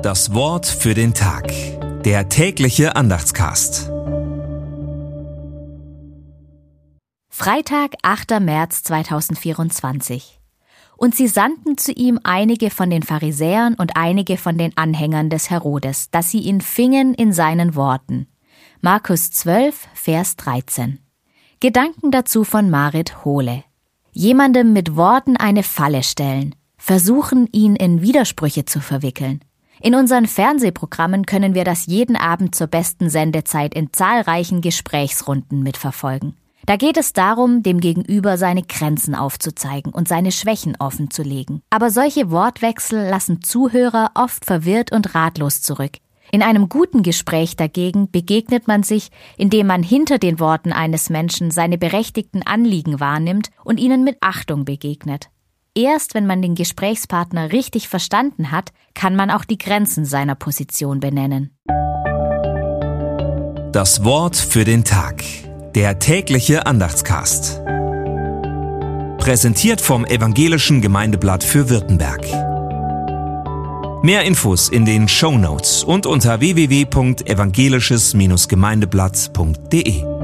Das Wort für den Tag. Der tägliche Andachtscast. Freitag, 8. März 2024. Und sie sandten zu ihm einige von den Pharisäern und einige von den Anhängern des Herodes, dass sie ihn fingen in seinen Worten. Markus 12, Vers 13. Gedanken dazu von Marit Hohle. Jemandem mit Worten eine Falle stellen, versuchen, ihn in Widersprüche zu verwickeln. In unseren Fernsehprogrammen können wir das jeden Abend zur besten Sendezeit in zahlreichen Gesprächsrunden mitverfolgen. Da geht es darum, dem Gegenüber seine Grenzen aufzuzeigen und seine Schwächen offenzulegen. Aber solche Wortwechsel lassen Zuhörer oft verwirrt und ratlos zurück. In einem guten Gespräch dagegen begegnet man sich, indem man hinter den Worten eines Menschen seine berechtigten Anliegen wahrnimmt und ihnen mit Achtung begegnet. Erst wenn man den Gesprächspartner richtig verstanden hat, kann man auch die Grenzen seiner Position benennen. Das Wort für den Tag. Der tägliche Andachtscast. Präsentiert vom Evangelischen Gemeindeblatt für Württemberg. Mehr Infos in den Shownotes und unter www.evangelisches-gemeindeblatt.de.